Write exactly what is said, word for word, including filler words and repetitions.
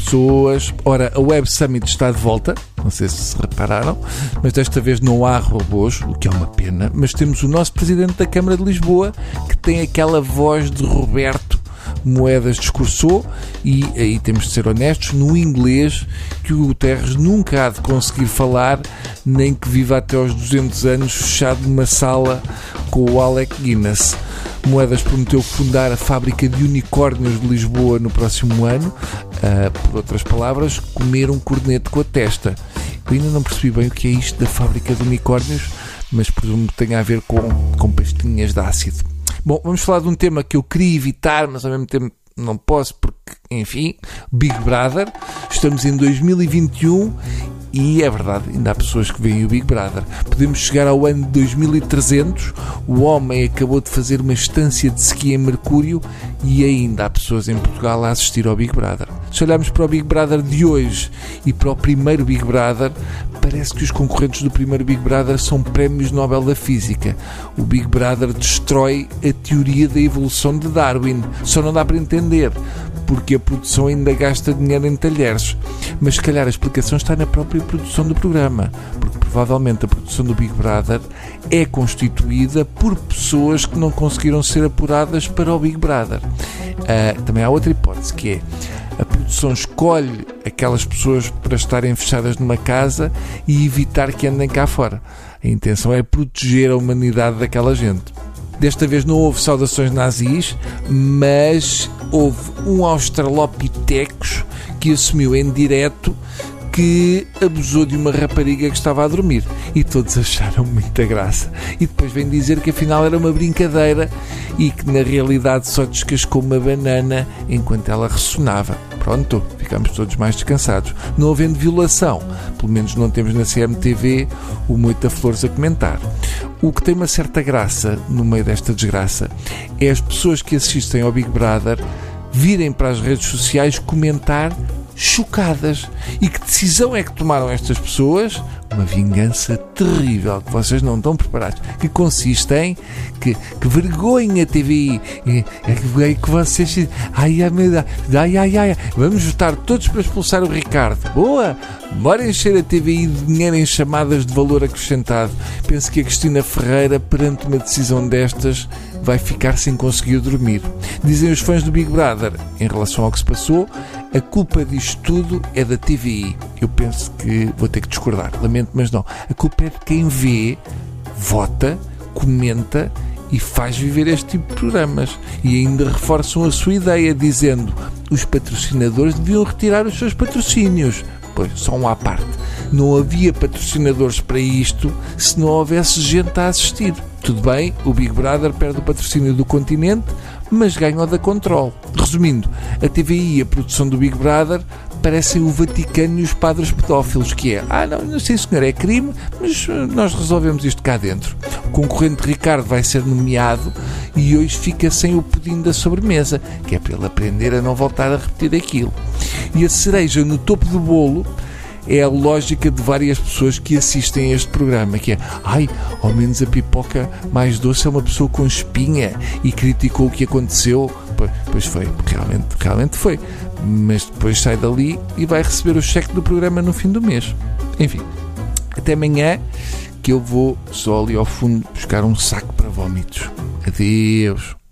pessoas. Ora, a Web Summit está de volta, não sei se se repararam, mas desta vez não há robôs, o que é uma pena, mas temos o nosso Presidente da Câmara de Lisboa, que tem aquela voz de Roberto Moedas discursou, e aí temos de ser honestos, no inglês que o Guterres nunca há de conseguir falar, nem que viva até aos duzentos anos fechado numa sala com o Alec Guinness. Moedas prometeu fundar a fábrica de unicórnios de Lisboa no próximo ano, uh, por outras palavras, comer um corneto com a testa. Eu ainda não percebi bem o que é isto da fábrica de unicórnios, mas presumo que tenha a ver com, com pastinhas de ácido. Bom, vamos falar de um tema que eu queria evitar, mas ao mesmo tempo não posso porque, enfim, Big Brother. Estamos em dois mil e vinte e um e é verdade, ainda há pessoas que veem o Big Brother. Podemos chegar ao ano de dois mil e trezentos, o homem acabou de fazer uma estância de esqui em Mercúrio e ainda há pessoas em Portugal a assistir ao Big Brother. Se olharmos para o Big Brother de hoje e para o primeiro Big Brother, parece que os concorrentes do primeiro Big Brother são prémios Nobel da Física. O Big Brother destrói a teoria da evolução de Darwin. Só não dá para entender, porque a produção ainda gasta dinheiro em talheres. Mas se calhar a explicação está na própria produção do programa, porque provavelmente a produção do Big Brother é constituída por pessoas que não conseguiram ser apuradas para o Big Brother. Uh, também há outra hipótese, que é a produção escolhe aquelas pessoas para estarem fechadas numa casa e evitar que andem cá fora. A intenção é proteger a humanidade daquela gente. Desta vez não houve saudações nazis, mas houve um australopithecus que assumiu em direto que abusou de uma rapariga que estava a dormir. E todos acharam muita graça. E depois vem dizer que afinal era uma brincadeira e que na realidade só descascou uma banana enquanto ela ressonava. Pronto, ficamos todos mais descansados. Não havendo violação, pelo menos não temos na C M T V o Moita Flores a comentar. O que tem uma certa graça no meio desta desgraça é as pessoas que assistem ao Big Brother virem para as redes sociais comentar chocadas. E que decisão é que tomaram estas pessoas? Uma vingança terrível, que vocês não estão preparados, que consiste em que, que vergonha T V I, é que, é que vocês ai, ai, ai, ai, ai, vamos votar todos para expulsar o Ricardo. Boa! Bora encher a T V I de dinheiro em chamadas de valor acrescentado. Penso que a Cristina Ferreira, perante uma decisão destas, vai ficar sem conseguir dormir. Dizem os fãs do Big Brother, em relação ao que se passou, a culpa disto tudo é da T V I. Eu penso que vou ter que discordar. Lamento, mas não. A culpa é de quem vê, vota, comenta e faz viver este tipo de programas. E ainda reforçam a sua ideia, dizendo que os patrocinadores deviam retirar os seus patrocínios. Pois, só um à parte. Não havia patrocinadores para isto se não houvesse gente a assistir. Tudo bem, o Big Brother perde o patrocínio do Continente, mas ganha o da Control. Resumindo, a T V I e a produção do Big Brother parecem o Vaticano e os padres pedófilos, que é, ah não, não sei senhor, é crime, mas nós resolvemos isto cá dentro. O concorrente Ricardo vai ser nomeado e hoje fica sem o pudim da sobremesa, que é para ele aprender a não voltar a repetir aquilo. E a cereja no topo do bolo é a lógica de várias pessoas que assistem a este programa, que é, ai, ao menos a pipoca mais doce é uma pessoa com espinha e criticou o que aconteceu. Pois, pois foi, realmente, realmente foi. Mas depois sai dali e vai receber o cheque do programa no fim do mês. Enfim, até amanhã, que eu vou só ali ao fundo buscar um saco para vómitos. Adeus.